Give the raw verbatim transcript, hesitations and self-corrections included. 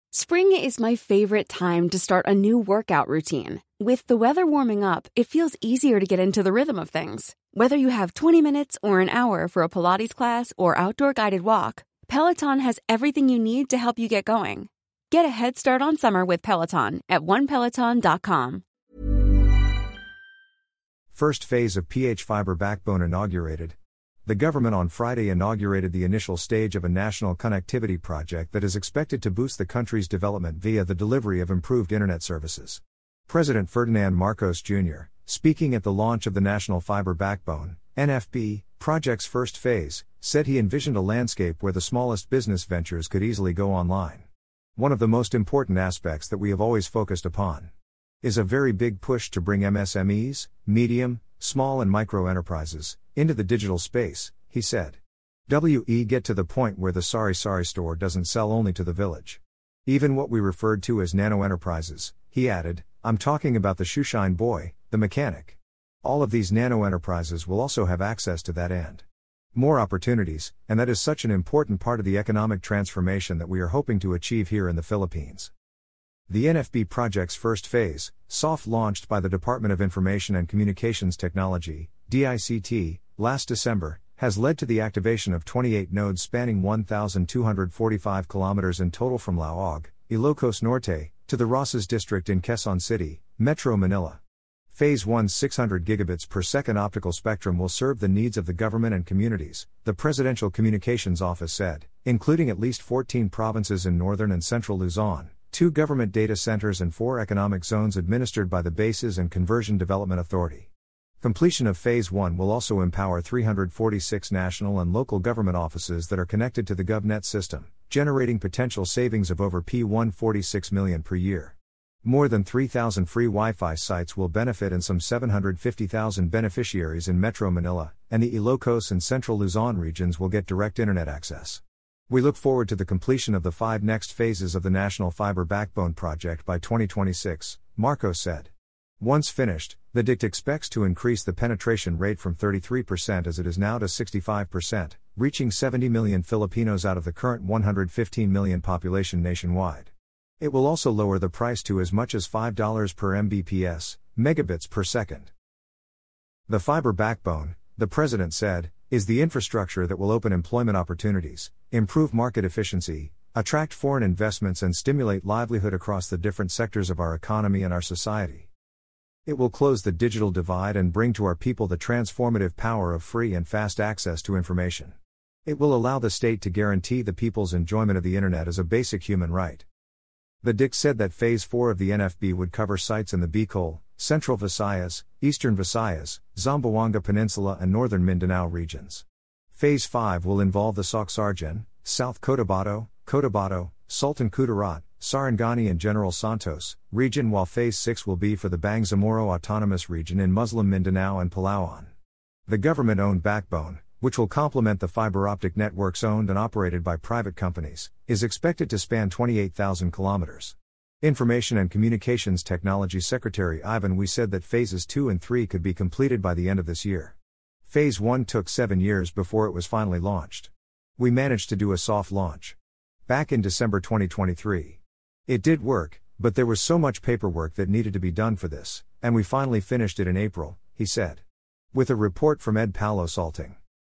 Spring is my favorite time to start a new workout routine. With the weather warming up, it feels easier to get into the rhythm of things. Whether you have twenty minutes or an hour for a Pilates class or outdoor guided walk, Peloton has everything you need to help you get going. Get a head start on summer with Peloton at one peloton dot com. First phase of P H fiber backbone inaugurated. The government on Friday inaugurated the initial stage of a national connectivity project that is expected to boost the country's development via the delivery of improved internet services. President Ferdinand Marcos Junior, speaking at the launch of the National Fiber Backbone (N F B) project's first phase, said he envisioned a landscape where the smallest business ventures could easily go online. One of the most important aspects that we have always focused upon is a very big push to bring M S M Es, medium, small and micro enterprises, into the digital space, he said. We get to the point where the Sari Sari store doesn't sell only to the village. Even what we referred to as nano enterprises, he added, I'm talking about the shoeshine boy, the mechanic. All of these nano enterprises will also have access to that and more opportunities, and that is such an important part of the economic transformation that we are hoping to achieve here in the Philippines. The N F B project's first phase, soft launched by the Department of Information and Communications Technology, D I C T, last December, has led to the activation of twenty-eight nodes spanning one thousand two hundred forty-five kilometers in total from Laog, Ilocos Norte, to the Rosas district in Quezon City, Metro Manila. Phase one's six hundred gigabits per second optical spectrum will serve the needs of the government and communities, the Presidential Communications Office said, including at least fourteen provinces in northern and central Luzon, two government data centers and four economic zones administered by the Bases and Conversion Development Authority. Completion of Phase one will also empower three hundred forty-six national and local government offices that are connected to the GovNet system, generating potential savings of over one hundred forty-six million dollars per year. More than three thousand free Wi-Fi sites will benefit and some seven hundred fifty thousand beneficiaries in Metro Manila, and the Ilocos and Central Luzon regions will get direct internet access. We look forward to the completion of the five next phases of the National Fiber Backbone project by twenty twenty-six, Marcos said. Once finished, the D I C T expects to increase the penetration rate from thirty-three percent as it is now to sixty-five percent, reaching seventy million Filipinos out of the current one hundred fifteen million population nationwide. It will also lower the price to as much as five dollars per megabits, megabits per second. The fiber backbone, the president said, is the infrastructure that will open employment opportunities, improve market efficiency, attract foreign investments and stimulate livelihood across the different sectors of our economy and our society. It will close the digital divide and bring to our people the transformative power of free and fast access to information. It will allow the state to guarantee the people's enjoyment of the internet as a basic human right. The D I C said that Phase four of the N F B would cover sites in the Bicol, Central Visayas, Eastern Visayas, Zamboanga Peninsula and Northern Mindanao regions. Phase five will involve the Soc-Sargen, South Cotabato, Cotabato, Sultan Kudarat, Sarangani and General Santos region, while Phase six will be for the Bangsamoro Autonomous Region in Muslim Mindanao and Palawan. The government-owned backbone, which will complement the fiber optic networks owned and operated by private companies, is expected to span twenty-eight thousand kilometers. Information and Communications Technology Secretary Ivan Wee said that Phases two and three could be completed by the end of this year. Phase one took seven years before it was finally launched. We managed to do a soft launch back in December twenty twenty-three. It did work, but there was so much paperwork that needed to be done for this, and we finally finished it in April, he said. With a report from Ed Paulo Salting.